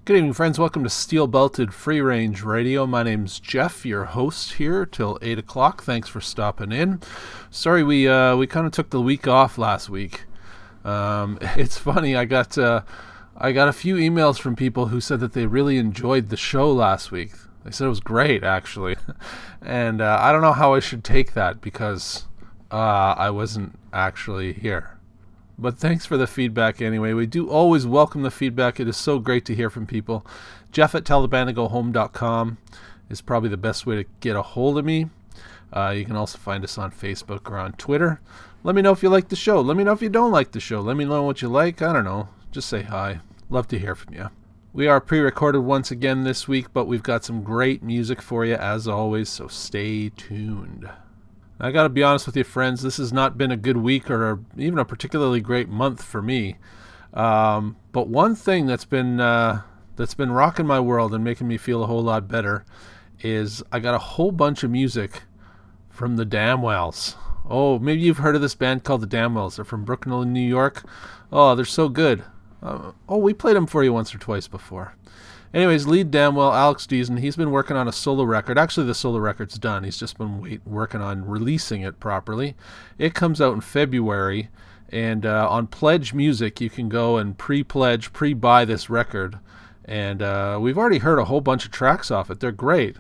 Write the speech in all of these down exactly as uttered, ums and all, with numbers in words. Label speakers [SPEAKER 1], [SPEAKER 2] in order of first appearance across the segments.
[SPEAKER 1] Good evening, friends. Welcome to Steel Belted Free Range Radio. My name's Jeff, your host here till eight o'clock. Thanks for stopping in. Sorry, we uh, we kind of took the week off last week. Um, it's funny, I got uh, I got a few emails from people who said that they really enjoyed the show last week. They said it was great, actually. and uh, I don't know how I should take that because uh, I wasn't actually here. But thanks for the feedback anyway. We do always welcome the feedback. It is so great to hear from people. Jeff at tell the band to go home dot com is probably the best way to get a hold of me. Uh, you can also find us on Facebook or on Twitter. Let me know if you like the show. Let me know if you don't like the show. Let me know what you like. I don't know. Just say hi. Love to hear from you. We are pre-recorded once again this week, but we've got some great music for you as always, so stay tuned. I got to be honest with you, friends, this has not been a good week or even a particularly great month for me. Um, but one thing that's been uh, that's been rocking my world and making me feel a whole lot better is I got a whole bunch of music from the Damwells. Oh, maybe you've heard of this band called the Damwells. They're from Brooklyn, New York. Oh, they're so good. Uh, oh, we played them for you once or twice before. Anyways, lead Damwell, Alex Deason, he's been working on a solo record. Actually, the solo record's done. He's just been wait, working on releasing it properly. It comes out in February, and uh, on Pledge Music, you can go and pre-pledge, pre-buy this record. And uh, we've already heard a whole bunch of tracks off it. They're great.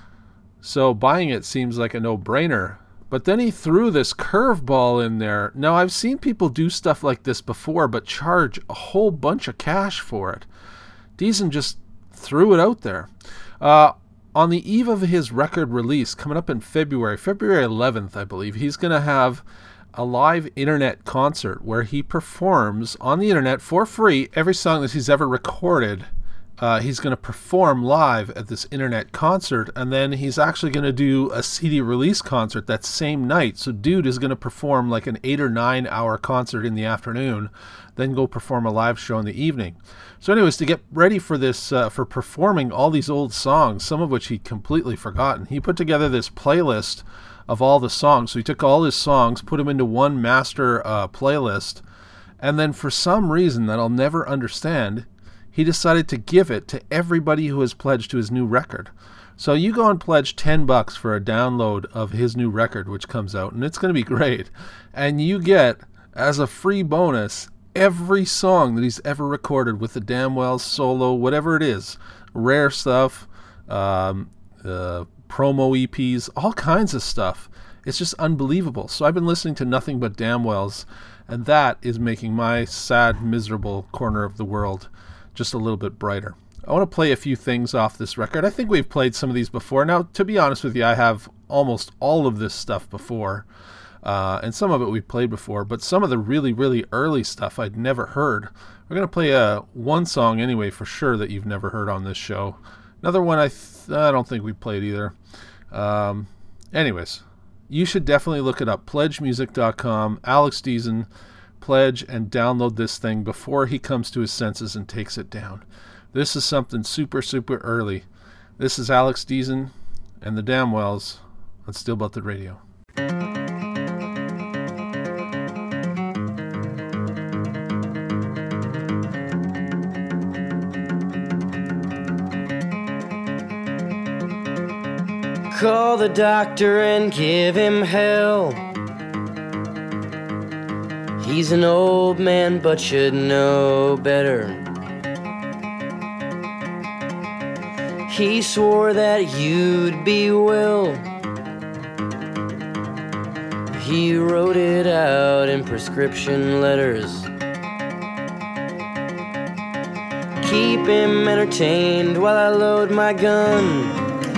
[SPEAKER 1] So buying it seems like a no-brainer. But then he threw this curveball in there. Now, I've seen people do stuff like this before, but charge a whole bunch of cash for it. Deason just threw it out there. Uh, on the eve of his record release, coming up in February, February eleventh, I believe, he's going to have a live internet concert where he performs on the internet for free every song that he's ever recorded. Uh, he's going to perform live at this internet concert, and then he's actually going to do a C D release concert that same night. So dude is going to perform like an eight or nine hour concert in the afternoon, then go perform a live show in the evening. So anyways, to get ready for this, uh, for performing all these old songs, some of which he'd completely forgotten, he put together this playlist of all the songs. So he took all his songs, put them into one master uh, playlist, and then for some reason that I'll never understand, he decided to give it to everybody who has pledged to his new record. So you go and pledge ten bucks for a download of his new record, which comes out, and it's going to be great. And you get, as a free bonus, every song that he's ever recorded with the Damwells solo, whatever it is, rare stuff, um, uh, promo E Ps, all kinds of stuff. It's just unbelievable. So I've been listening to nothing but Damwells, and that is making my sad, miserable corner of the world just a little bit brighter. I want to play a few things off this record. I think we've played some of these before. Now, to be honest with you, I have almost all of this stuff before. Uh, and some of it we've played before, but some of the really, really early stuff I'd never heard. We're going to play uh, one song anyway for sure that you've never heard on this show. Another one I th- I don't think we played either. Um, anyways, you should definitely look it up. pledge music dot com, Alex Deason, pledge and download this thing before he comes to his senses and takes it down. This is something super, super early. This is Alex Deason and the Damwells on Steel Belted Radio.
[SPEAKER 2] Call the doctor and give him hell. He's an old man but should know better. He swore that you'd be well. He wrote it out in prescription letters. Keep him entertained while I load my gun.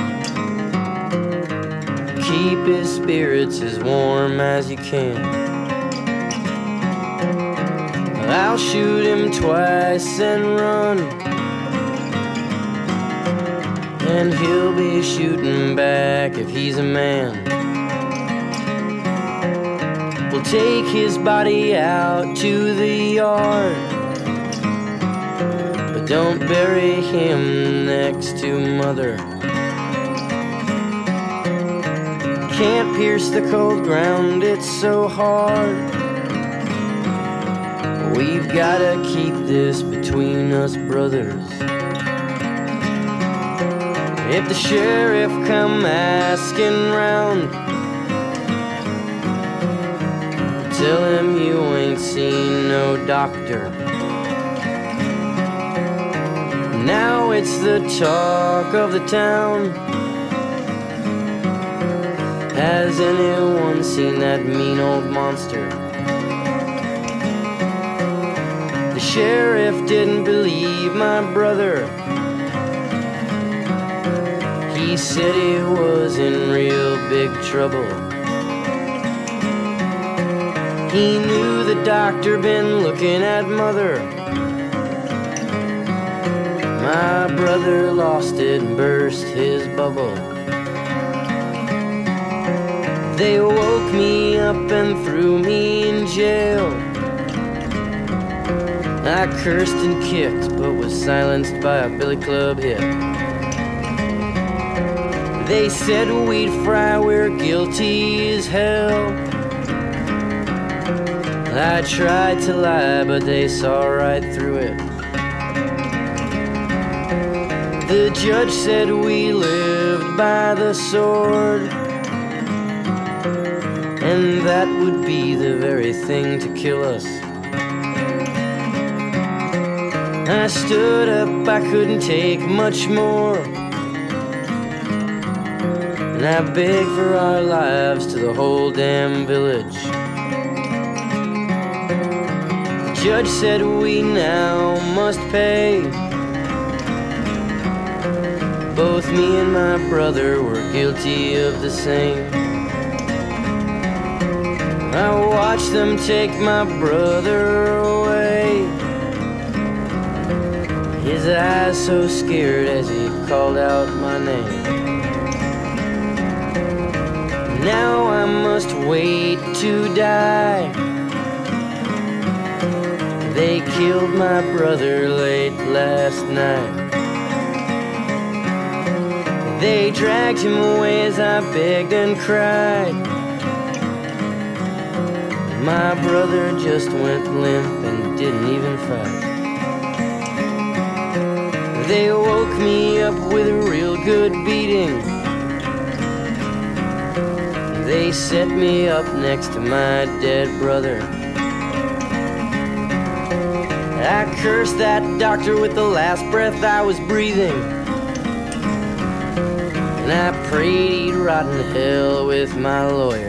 [SPEAKER 2] Keep his spirits as warm as you can. I'll shoot him twice and run, and he'll be shooting back if he's a man. We'll take his body out to the yard, but don't bury him next to Mother. Can't pierce the cold ground, it's so hard. We've gotta keep this between us brothers. If the sheriff come asking round, tell him you ain't seen no doctor. Now it's the talk of the town. Has anyone seen that mean old monster? The sheriff didn't believe my brother. He said he was in real big trouble. He knew the doctor been looking at mother. My brother lost it and burst his bubble. They woke me up and threw me in jail. I cursed and kicked, but was silenced by a billy club hit. They said we'd fry, we're guilty as hell. I tried to lie, but they saw right through it. The judge said we lived by the sword, and that would be the very thing to kill us. I stood up, I couldn't take much more, and I begged for our lives to the whole damn village. The judge said we now must pay. Both me and my brother were guilty of the same. I watched them take my brother away, his eyes so scared as he called out my name. Now I must wait to die. They killed my brother late last night. They dragged him away as I begged and cried. My brother just went limp and didn't even fight. They woke me up with a real good beating. They set me up next to my dead brother. I cursed that doctor with the last breath I was breathing, and I prayed he'd rot in hell with my lawyer.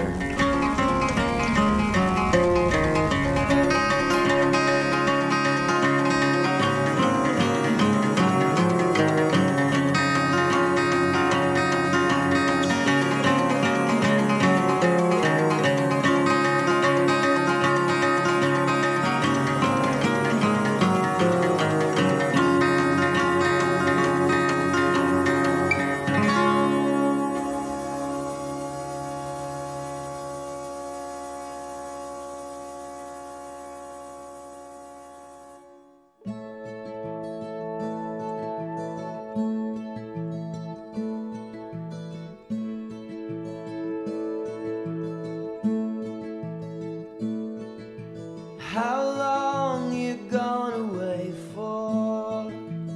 [SPEAKER 3] How long you gonna wait for?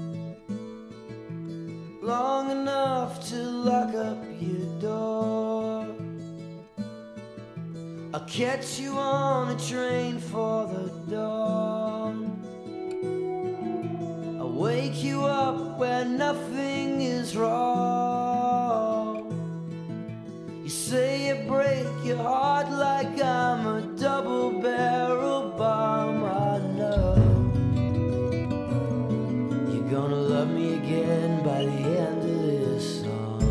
[SPEAKER 3] Long enough to lock up your door. I'll catch you on a train for the dawn. I'll wake you up where nothing is wrong. You say you break your heart like I'm a double barrel bomb. I know you're gonna love me again by the end of this song.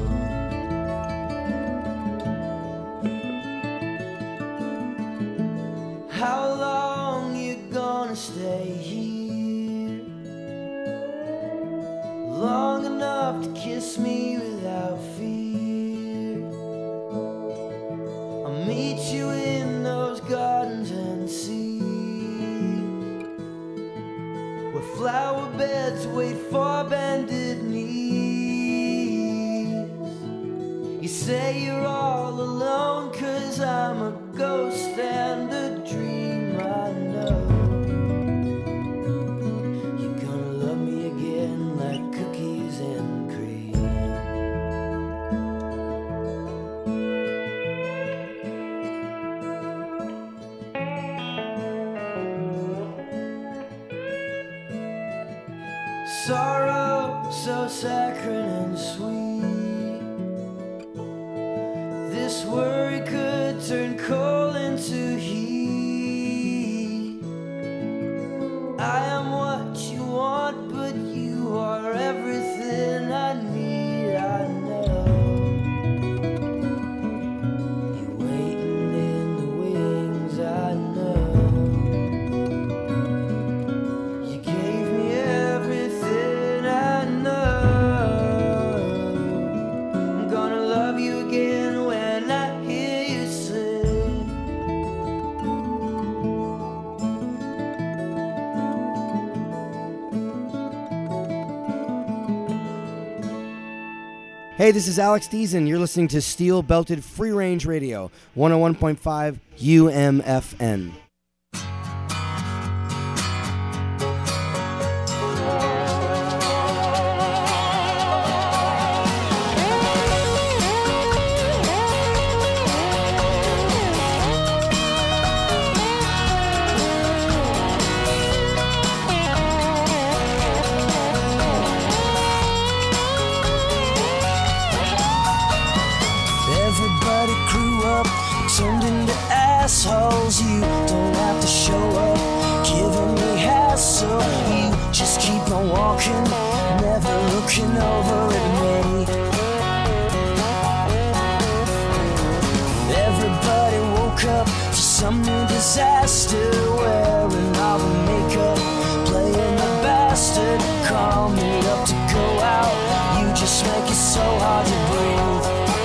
[SPEAKER 3] How long you gonna stay here? Long enough to kiss me without fear. I'll meet you in those gardens and seas, where flower beds wait for bended knees. You say you're all alone 'cause I'm a ghost and a dream. I know you're gonna love me again like cookies and cream. sorrow so saccharine and sweet. This worry could turn coal into heat. I am what you want, but you are everything I need. I know you're waiting in the wings. I know you gave me everything. I know I'm gonna love you again when I hear you sing.
[SPEAKER 4] Hey, this is Alex Dees, and you're listening to Steel Belted Free Range Radio, one oh one point five U M F N.
[SPEAKER 3] Everybody grew up, turned into assholes. You don't have to show up, giving me hassle. You just keep on walking, never looking over at me. Everybody woke up to some new disaster, wearing all the makeup, playing the bastard. Call me up to go out, you just make it so hard to breathe.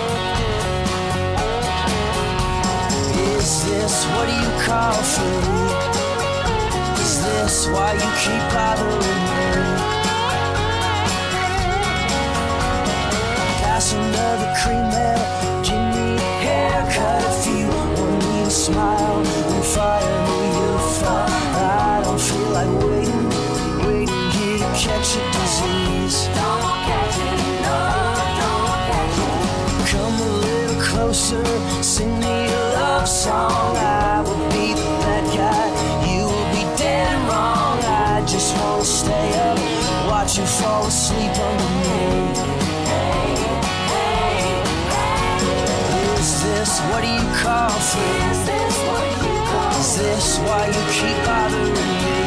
[SPEAKER 3] Is this what you call free? Is this why you keep bothering me? Pass another cream there, give me a haircut. If you want me to smile and fire me, you'll fall. I don't feel like waiting, waiting here to catch a disease. Don't catch it, no, don't catch it. Come a little closer, sing me a love song. I will be the bad guy, you will be dead and wrong. I just wanna stay up, watch you fall asleep under me. Is this what you call free? Is this what you call? Is this why you keep bothering me?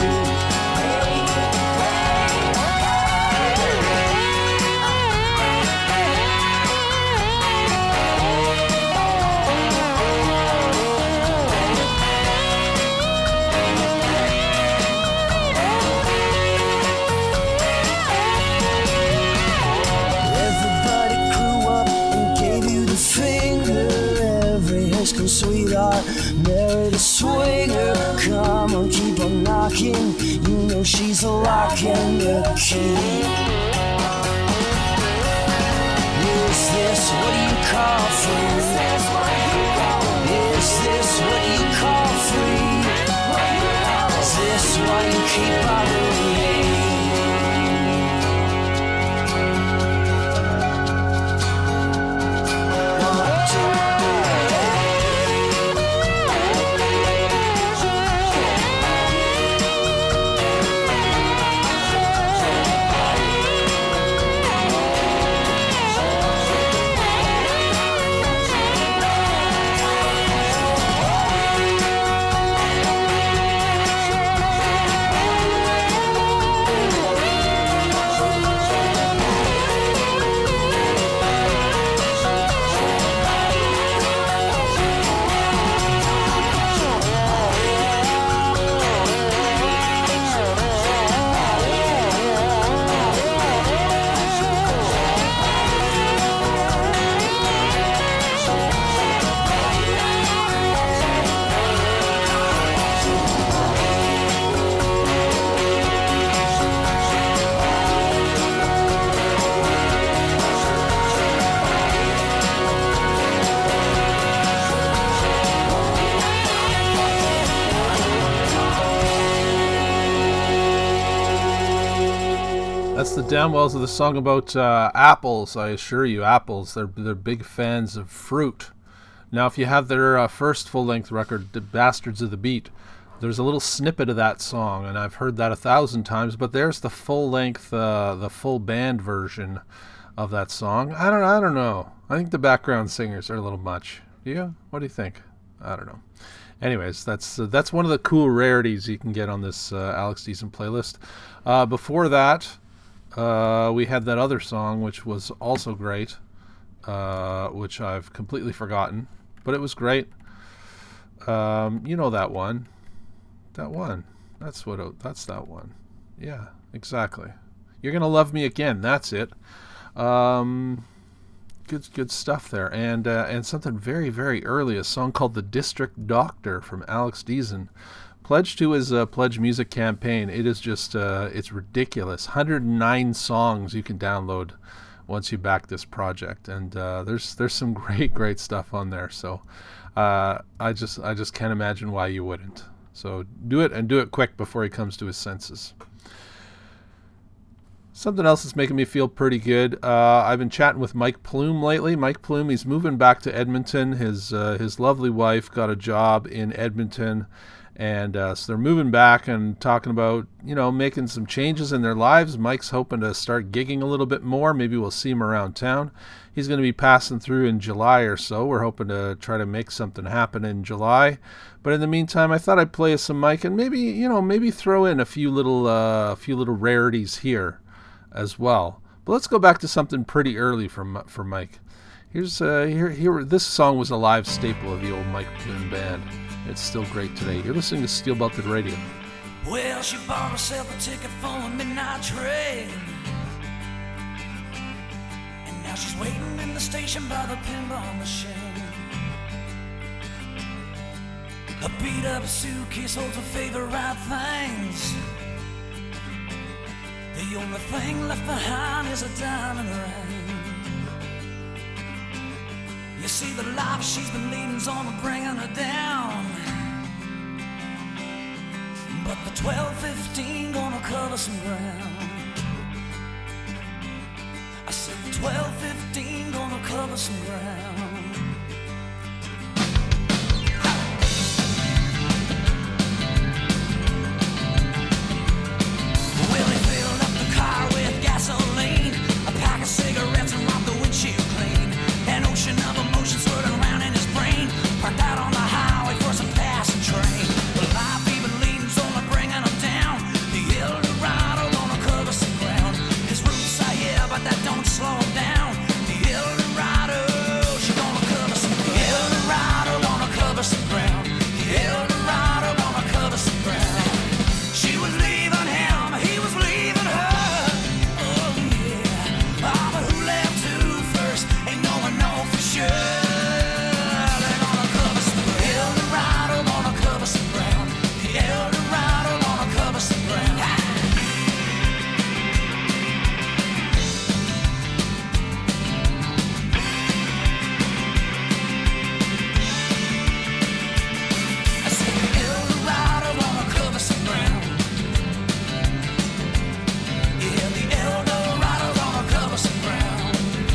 [SPEAKER 3] Everybody grew up and gave you the finger. Every high school sweetheart married a swinger. Come on, keep on knocking. You know she's a lock and the key. Is this what you call free? Is this what you call free? Is this why you keep bothering me?
[SPEAKER 1] That's the Damnwells with a song about uh, apples. I assure you, apples. They're they're big fans of fruit. Now, if you have their uh, first full-length record, The Bastards of the Beat, there's a little snippet of that song, and I've heard that a thousand times, but there's the full length, uh, the full band version of that song. I don't I don't know. I think the background singers are a little much. Yeah? What do you think? I don't know. Anyways, that's uh, that's one of the cool rarities you can get on this uh, Alex Deason playlist. Uh, before that, uh, we had that other song, which was also great, uh, which I've completely forgotten, but it was great. Um, you know that one. That one. That's what. It, that's that one. Yeah, exactly. You're Gonna Love Me Again. That's it. Um, good, good stuff there. And uh, and something very, very early. A song called "The District Doctor" from Alex Deason, pledged to his uh, Pledge Music campaign. It is just, uh, it's ridiculous. one hundred nine songs you can download once you back this project, and uh, there's there's some great, great stuff on there. So uh, I just I just can't imagine why you wouldn't. So do it, and do it quick before he comes to his senses. Something else that's making me feel pretty good. Uh, I've been chatting with Mike Plume lately. Mike Plume, he's moving back to Edmonton. His uh, his lovely wife got a job in Edmonton, and uh, so they're moving back and talking about, you know, making some changes in their lives. Mike's hoping to start gigging a little bit more. Maybe we'll see him around town. He's going to be passing through in July or so. We're hoping to try to make something happen in July. But in the meantime, I thought I'd play us some Mike, and maybe, you know, maybe throw in a few little uh, a few little rarities here as well. But let's go back to something pretty early from for Mike. Here's uh, here here. This song was a live staple of the old Mike Plume band. It's still great today. You're listening to Steel Belted Radio.
[SPEAKER 3] Well, she bought herself a ticket for a midnight train, and now she's waiting in the station by the pinball machine. A beat-up suitcase holds her favorite things. The only thing left behind is a diamond ring. You see, the life she's been leading's on bringing her down, but the twelve fifteen gonna cover some ground. I said the twelve fifteen gonna cover some ground. Well, he filled up the car with gasoline, a pack of cigarettes and wiped the windshield clean. An ocean of emotions swirling around in his brain, parked out on the highway for some passing train. The life he been leading's only bringing him down. The Eldorado gonna cover some ground. His roots are yeah, but that don't slow him down. The Eldorado, she gonna cover some ground. The Eldorado gonna cover some ground. The Eldorado gonna cover some ground. She was leaving him, he was leaving her. Oh yeah, ah, but who left who first? Ain't no one know for sure. They're gonna cover some ground. The Eldorado gonna cover some ground. The Eldorado gonna cover some ground. I said the Eldorado gonna cover some ground. Yeah, the Eldorado gonna cover some ground.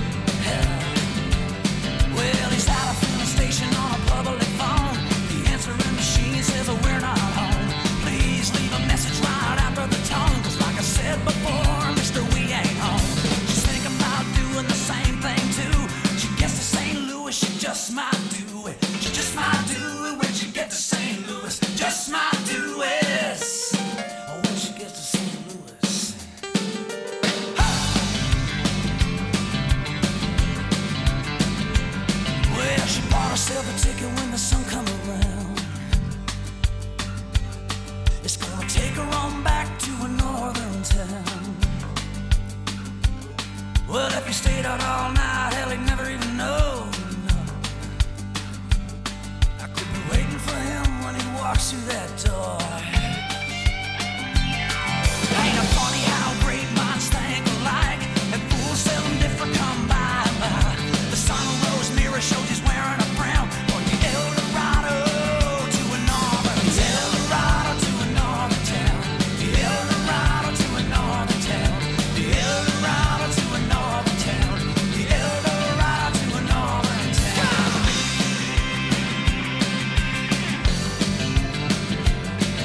[SPEAKER 3] Yeah. Well, he's at a filling station on a public phone. The answering machine says oh, we're not home. Please leave a message right after the tone. 'Cause like I said before, mister, we ain't home. She's thinking about doing the same thing too. She gets to Saint Louis, she just might do it. She just might do it when she gets to Saint Louis. Just might do it. Oh, when she gets to Saint Louis. Well, she bought herself a ticket when the sun come around. It's gonna take her on back to a northern town. Well, if you stayed out all night, hell, he'd never even know. No. I could be waiting for him when he walks through that door. Ain't it funny how great minds think alike, and fools seldom different come by and by. The sun rose mirror shows he's wearing a brown. From the Eldorado to a northern town. Eldorado to a northern town. The Eldorado to a northern town. The Eldorado to a northern town. The Eldorado to a northern town.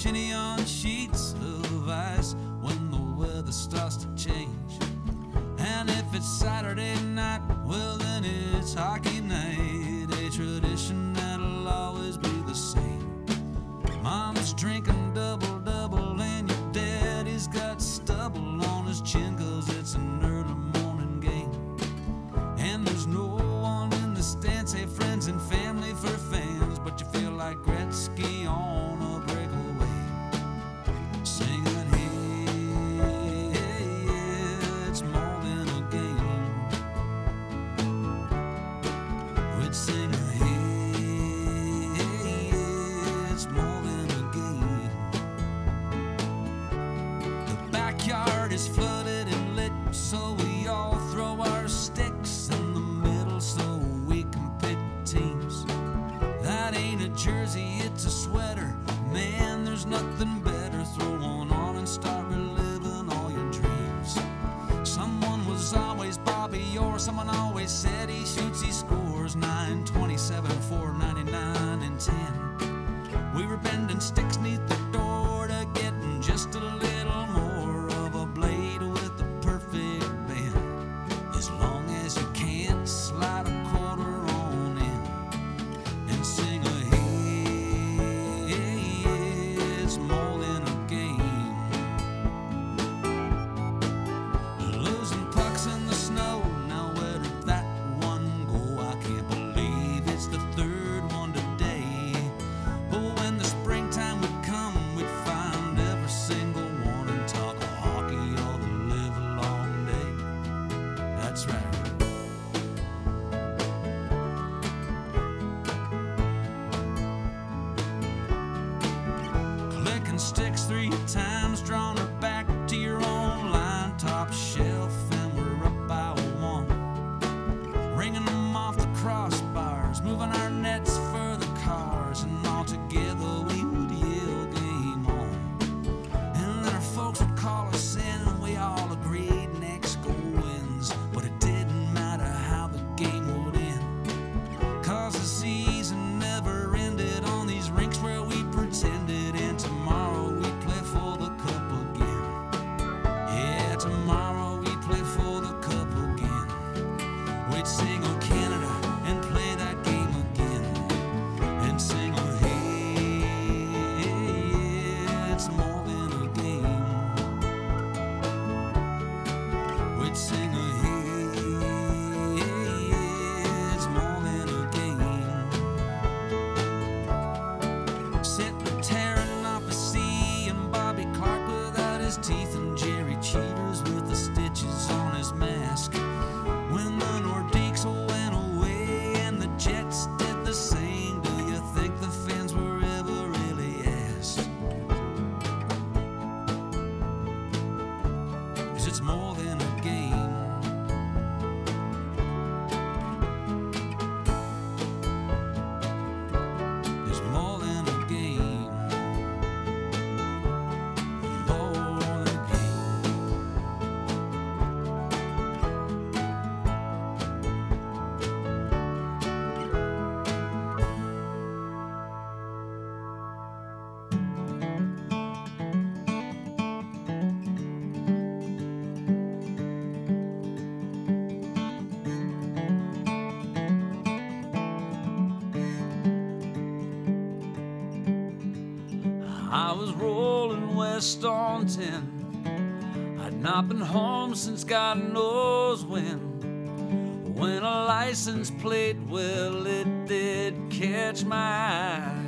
[SPEAKER 5] shinny on sheets of ice when the weather starts to change. And if it's Saturday night, well then it's hockey night, a tradition that'll always be the same. Mom's drinking double-double and your daddy's got stubble on his chin 'cause it's an early morning game. And there's no one in the stands, say friends and family for fans, but you feel like Gretzky on a breakaway, singing, hey, yeah, it's more than a game. We'd sing, hey, yeah, it's more than a game. The backyard is flooded and lit, so we all throw our sticks in the middle so we can pick teams. That ain't a jersey, it's a sweater. Man, there's nothing better. Throw one on and start reliving all your dreams. Someone was always Bobby Orr, someone always said he shoots, he scores. Nine, twenty-seven, four, ninety-nine, and ten. We were bending sticks neath the door to getting just a little more of a blade with the perfect bend. As long as you can't slide a quarter on in and sing a hey, it's more than a game. Losing pucks in the snow, now where did that one go? I can't believe it's the third one today. But when the springtime would come, we'd find every single one and talk hockey all the live long day. That's right. Clicking sticks three times, drawing her back to your own line, top shelf, and we're up by one. Ringing them off the crossbars, moving our nets for the cars, and all together we would yell game on. And then our folks would call us in, and we all agreed next goal wins. But it didn't matter how the game would end, 'cause the season never ended on these rinks where we pretended. And tomorrow we play for the cup again. Yeah, tomorrow we play for the cup again. We'd sing "Oh Canada" and play that game again, and sing "Oh hey, it's more than a game." We'd sing "Oh hey, it's more than a game." Sitting tearing off a C, and Bobby Clark without his teeth, and Jerry Cheaters with the stitches on his mask. When the Nordiques went away and the Jets did the same, do you think the fans were ever really asked? 'Cause it's more than a game. It's more than a game. More than a game. I was rolling west on ten. I'd not been home since God knows when. When a license plate, well, it did catch my eye.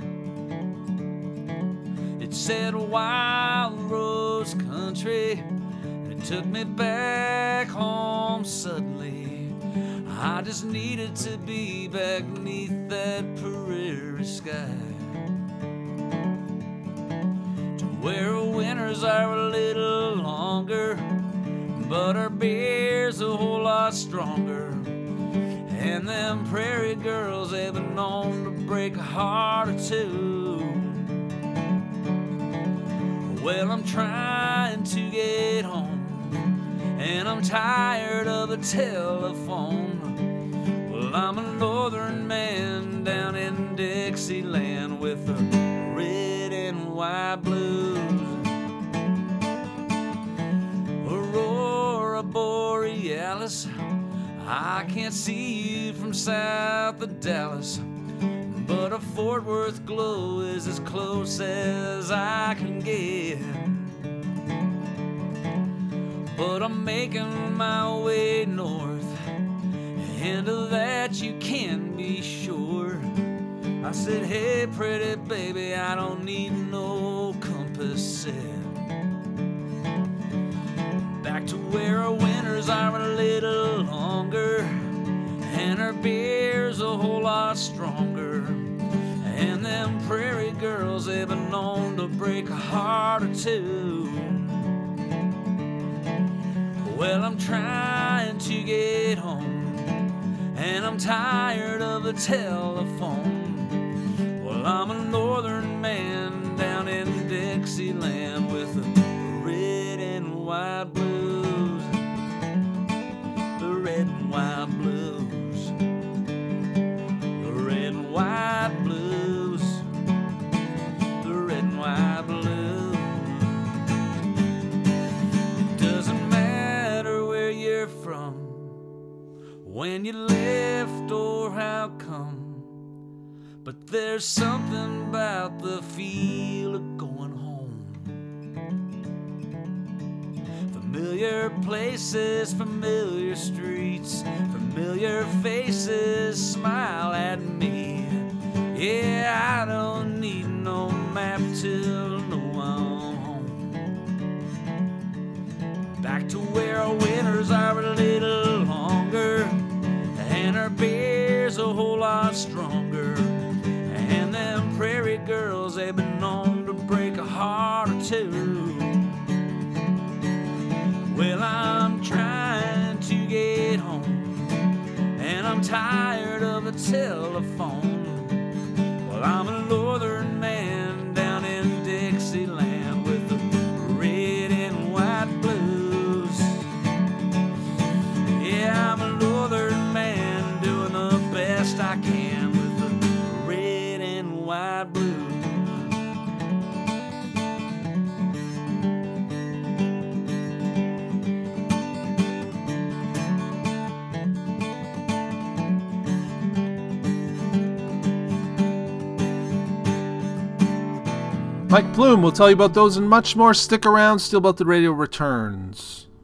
[SPEAKER 5] It said Wild Rose Country, and it took me back home suddenly. I just needed to be back beneath that prairie sky, where winters are a little longer, but our beer's a whole lot stronger. And them prairie girls, they've been known to break a heart or two. Well, I'm trying to get home, and I'm tired of the telephone. Well, I'm a northern man down in Dixieland with a red and white Dallas. I can't see you from south of Dallas, but a Fort Worth glow is as close as I can get. But I'm making my way north, and of that you can be sure. I said, hey pretty baby, I don't need no compass set. Back to where our winters are a little longer, and our beer's a whole lot stronger, and them prairie girls, they've been known to break a heart or two. Well, I'm trying to get home, and I'm tired of the telephone. Well, I'm a northern man down in Dixieland with the red and white blues. The red and white blues. The red and white blues. The red and white blues. It doesn't matter where you're from, when you left or how come, but there's something about the feel of going home. Familiar places, familiar streets, familiar faces smile at me. Yeah, I don't need no map to know I'm home. Back to where our winters are a little longer, and our beer's a whole lot stronger, and them prairie girls, they've been known to break a heart or two. Well, I'm trying to get home, and I'm tired of the telephone. Well, I'm a northern man down in Dixieland with the red and white blues. Yeah, I'm a northern man doing the best I can with the red and white blues.
[SPEAKER 1] Mike Bloom will tell you about those and much more. Stick around. Steel Belted Radio returns.